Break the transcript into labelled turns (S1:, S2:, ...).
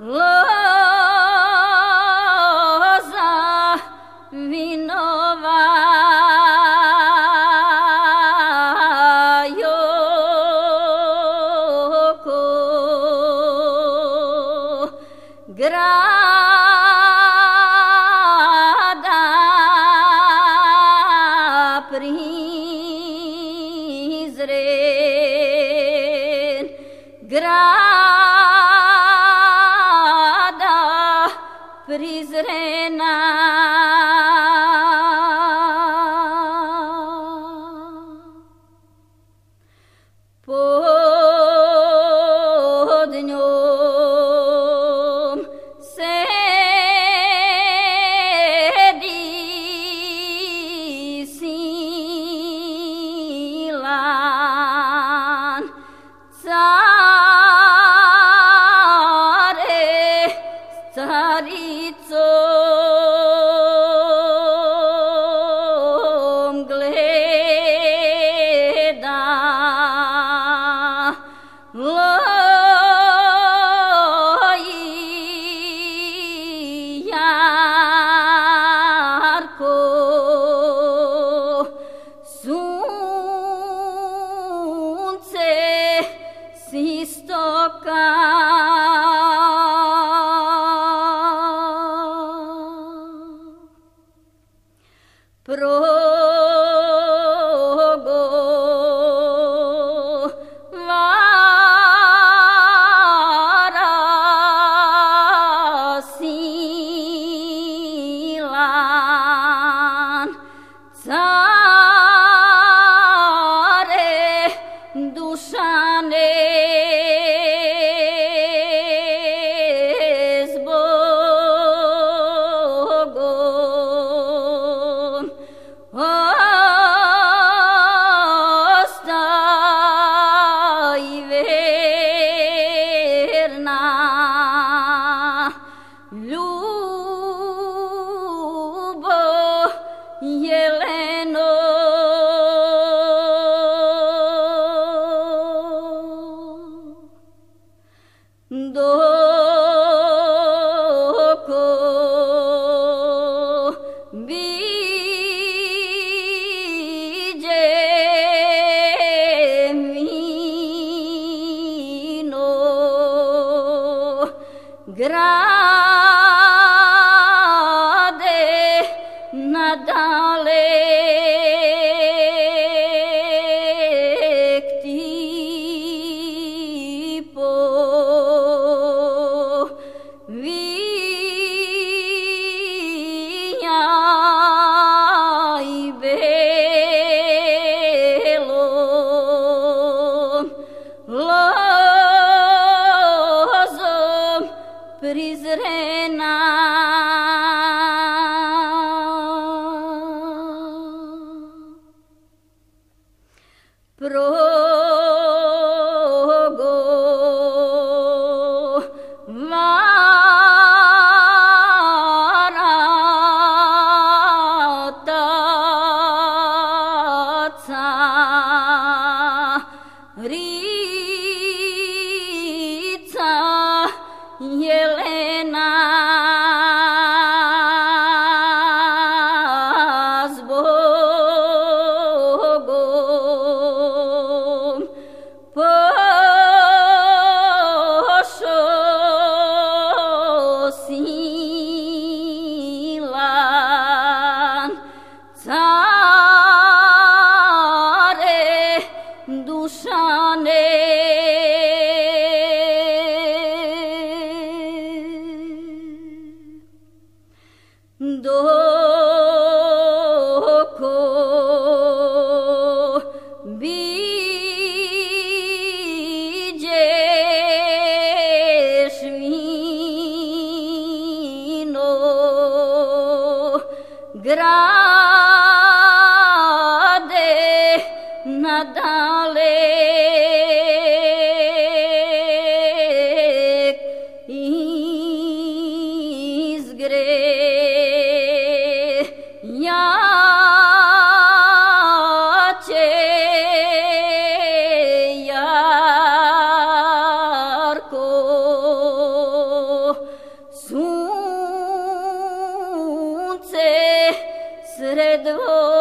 S1: loza vinova joko grada prizren grada prizrena pod njom sedi silan care caricom gleda loji jarko sunce s istoka progovara silan care dušane zbogom ostaj verna ljubav Jeleno doko biđe vino grade nadalek ti po vinjaj belom lozom prizrena progovara taca rica Jelena zbogom pošo silan care dušane doko biđeš vino grade nadalek izgre रे दो